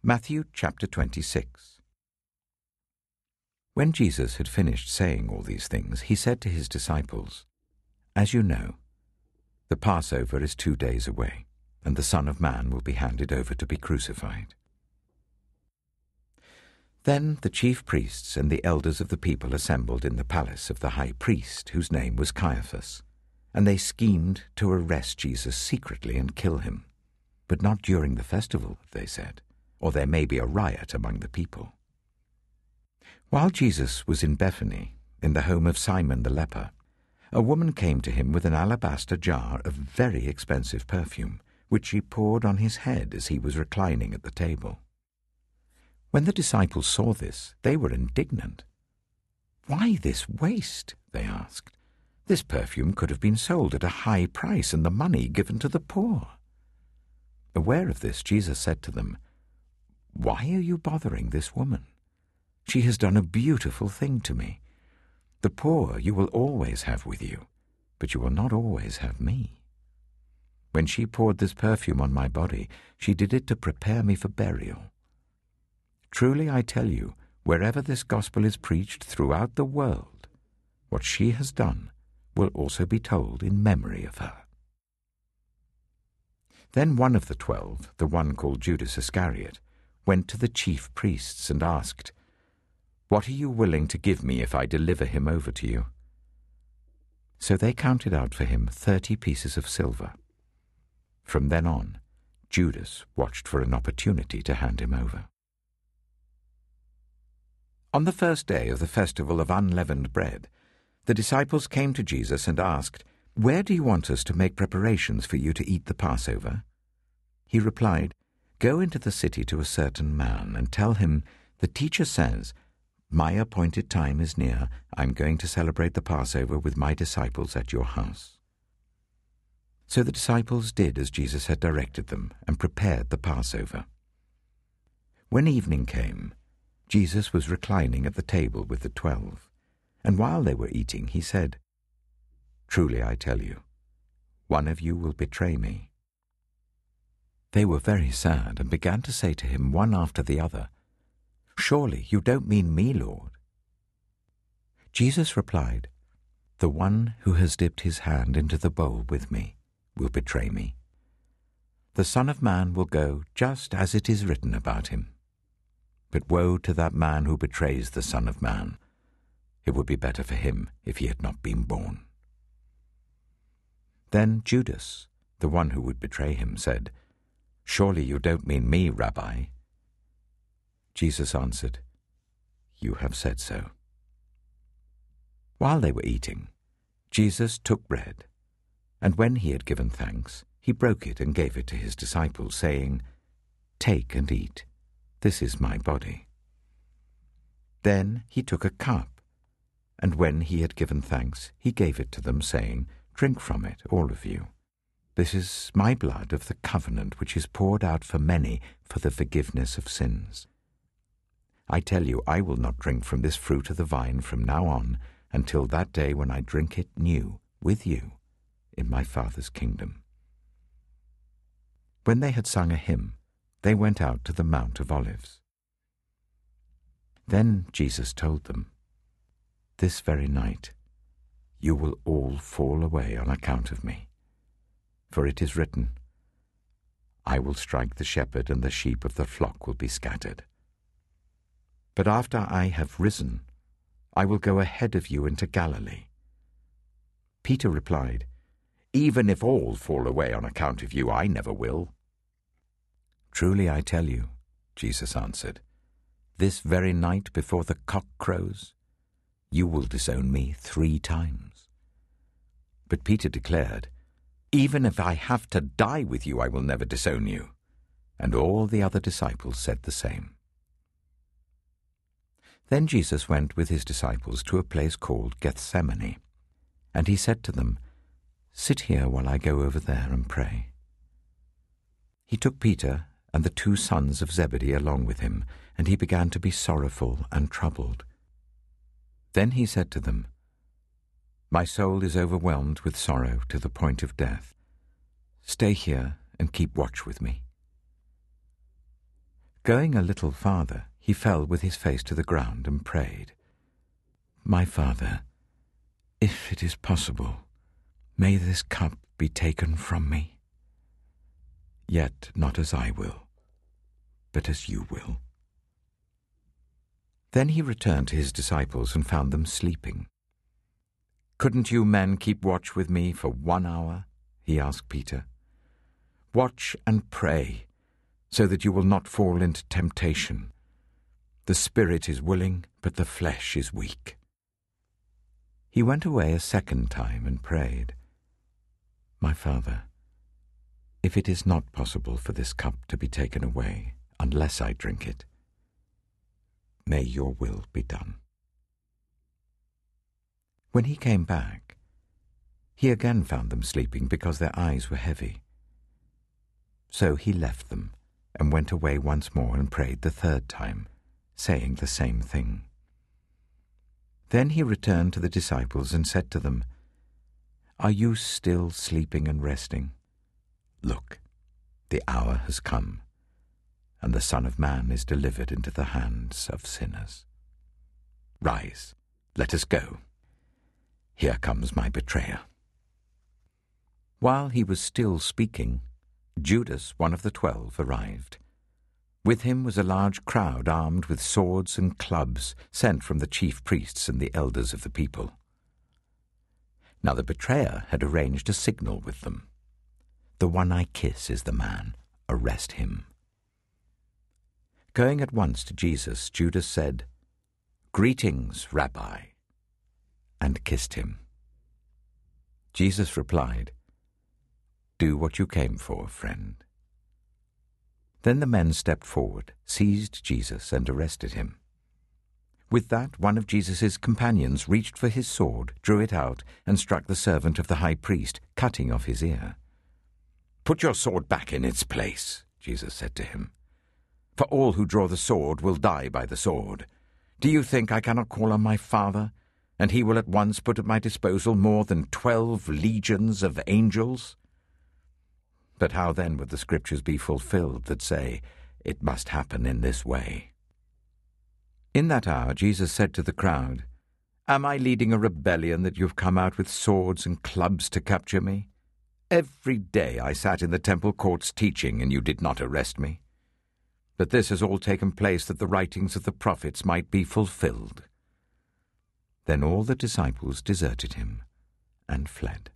Matthew chapter 26. When Jesus had finished saying all these things, he said to his disciples, "As you know, the Passover is 2 days away, and the Son of Man will be handed over to be crucified." Then the chief priests and the elders of the people assembled in the palace of the high priest, whose name was Caiaphas, and they schemed to arrest Jesus secretly and kill him. But not during the festival, they said, or there may be a riot among the people. While Jesus was in Bethany, in the home of Simon the leper, a woman came to him with an alabaster jar of very expensive perfume, which she poured on his head as he was reclining at the table. When the disciples saw this, they were indignant. "Why this waste?" they asked. "This perfume could have been sold at a high price and the money given to the poor." Aware of this, Jesus said to them, "Why are you bothering this woman? She has done a beautiful thing to me. The poor you will always have with you, but you will not always have me. When she poured this perfume on my body, she did it to prepare me for burial. Truly I tell you, wherever this gospel is preached throughout the world, what she has done will also be told in memory of her." Then one of the 12, the one called Judas Iscariot, went to the chief priests and asked, "What are you willing to give me if I deliver him over to you?" So they counted out for him 30 pieces of silver. From then on, Judas watched for an opportunity to hand him over. On the first day of the festival of unleavened bread, the disciples came to Jesus and asked, "Where do you want us to make preparations for you to eat the Passover?" He replied, "Go into the city to a certain man and tell him, 'The teacher says, my appointed time is near. I'm going to celebrate the Passover with my disciples at your house.'" So the disciples did as Jesus had directed them and prepared the Passover. When evening came, Jesus was reclining at the table with the 12, and while they were eating, he said, "Truly I tell you, one of you will betray me." They were very sad and began to say to him one after the other, "Surely you don't mean me, Lord?" Jesus replied, "The one who has dipped his hand into the bowl with me will betray me. The Son of Man will go just as it is written about him. But woe to that man who betrays the Son of Man. It would be better for him if he had not been born." Then Judas, the one who would betray him, said, "Surely you don't mean me, Rabbi?" Jesus answered, "You have said so." While they were eating, Jesus took bread, and when he had given thanks, he broke it and gave it to his disciples, saying, "Take and eat. This is my body." Then he took a cup, and when he had given thanks, he gave it to them, saying, "Drink from it, all of you. This is my blood of the covenant, which is poured out for many for the forgiveness of sins. I tell you, I will not drink from this fruit of the vine from now on until that day when I drink it new with you in my Father's kingdom." When they had sung a hymn, they went out to the Mount of Olives. Then Jesus told them, "This very night you will all fall away on account of me. For it is written, 'I will strike the shepherd, and the sheep of the flock will be scattered.' But after I have risen, I will go ahead of you into Galilee." Peter replied, "Even if all fall away on account of you, I never will." "Truly I tell you," Jesus answered, "this very night before the cock crows, you will disown me 3 times. But Peter declared, "Even if I have to die with you, I will never disown you." And all the other disciples said the same. Then Jesus went with his disciples to a place called Gethsemane, and he said to them, "Sit here while I go over there and pray." He took Peter and the 2 sons of Zebedee along with him, and he began to be sorrowful and troubled. Then he said to them, "My soul is overwhelmed with sorrow to the point of death. Stay here and keep watch with me." Going a little farther, he fell with his face to the ground and prayed, "My Father, if it is possible, may this cup be taken from me. Yet not as I will, but as you will." Then he returned to his disciples and found them sleeping. "Couldn't you men keep watch with me for 1 hour?" he asked Peter. "Watch and pray, so that you will not fall into temptation. The spirit is willing, but the flesh is weak." He went away a second time and prayed, "My Father, if it is not possible for this cup to be taken away unless I drink it, may your will be done." When he came back, he again found them sleeping because their eyes were heavy. So he left them and went away once more and prayed the third time, saying the same thing. Then he returned to the disciples and said to them, "Are you still sleeping and resting? Look, the hour has come, and the Son of Man is delivered into the hands of sinners. Rise, let us go. Here comes my betrayer." While he was still speaking, Judas, one of the 12, arrived. With him was a large crowd armed with swords and clubs sent from the chief priests and the elders of the people. Now the betrayer had arranged a signal with them. "The one I kiss is the man. Arrest him." Going at once to Jesus, Judas said, "Greetings, Rabbi," and kissed him. Jesus replied, "Do what you came for, friend." Then the men stepped forward, seized Jesus, and arrested him. With that, one of Jesus' companions reached for his sword, drew it out, and struck the servant of the high priest, cutting off his ear. "Put your sword back in its place," Jesus said to him. "For all who draw the sword will die by the sword. Do you think I cannot call on my Father, and he will at once put at my disposal more than 12 legions of angels? But how then would the scriptures be fulfilled that say, 'It must happen in this way'?" In that hour Jesus said to the crowd, "Am I leading a rebellion that you have come out with swords and clubs to capture me? Every day I sat in the temple courts teaching, and you did not arrest me. But this has all taken place that the writings of the prophets might be fulfilled." Then all the disciples deserted him and fled.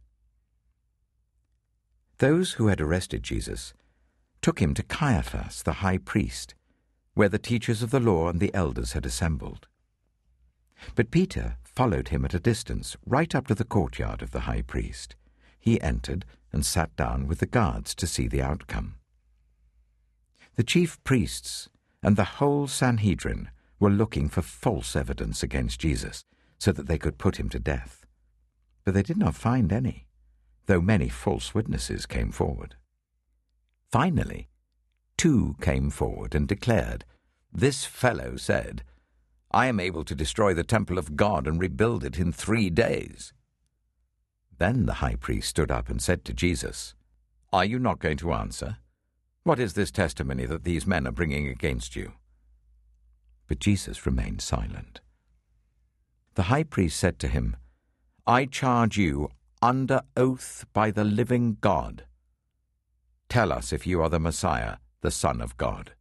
Those who had arrested Jesus took him to Caiaphas, the high priest, where the teachers of the law and the elders had assembled. But Peter followed him at a distance, right up to the courtyard of the high priest. He entered and sat down with the guards to see the outcome. The chief priests and the whole Sanhedrin were looking for false evidence against Jesus, so that they could put him to death. But they did not find any, though many false witnesses came forward. Finally, 2 came forward and declared, "This fellow said, 'I am able to destroy the temple of God and rebuild it in 3 days.'" Then the high priest stood up and said to Jesus, "Are you not going to answer? What is this testimony that these men are bringing against you?" But Jesus remained silent. The high priest said to him, "I charge you under oath by the living God. Tell us if you are the Messiah, the Son of God."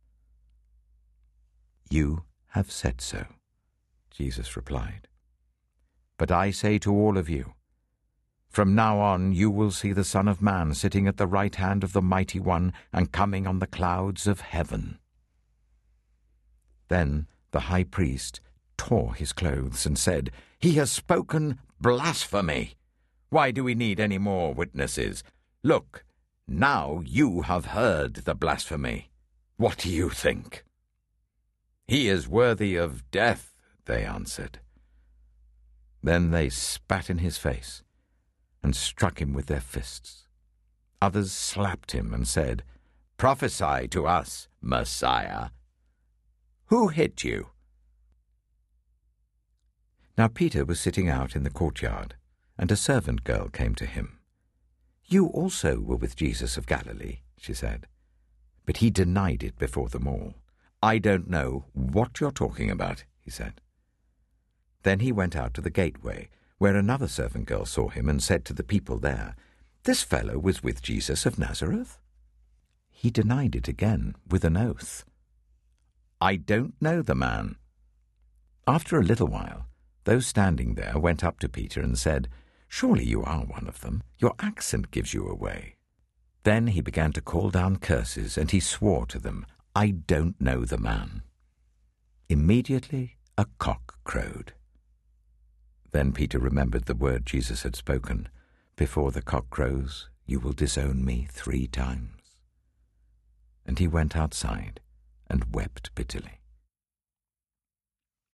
"You have said so," Jesus replied. "But I say to all of you, from now on you will see the Son of Man sitting at the right hand of the Mighty One and coming on the clouds of heaven." Then the high priest tore his clothes and said, "He has spoken blasphemy. Why do we need any more witnesses? Look, now you have heard the blasphemy. What do you think?" "He is worthy of death," they answered. Then they spat in his face and struck him with their fists. Others slapped him and said, "Prophesy to us, Messiah. Who hit you?" Now Peter was sitting out in the courtyard, and a servant girl came to him. "You also were with Jesus of Galilee," she said. But he denied it before them all. "I don't know what you're talking about," he said. Then he went out to the gateway, where another servant girl saw him and said to the people there, "This fellow was with Jesus of Nazareth." He denied it again with an oath. "I don't know the man." After a little while, those standing there went up to Peter and said, "Surely you are one of them. Your accent gives you away." Then he began to call down curses, and he swore to them, "I don't know the man." Immediately a cock crowed. Then Peter remembered the word Jesus had spoken, "Before the cock crows, you will disown me 3 times." And he went outside and wept bitterly.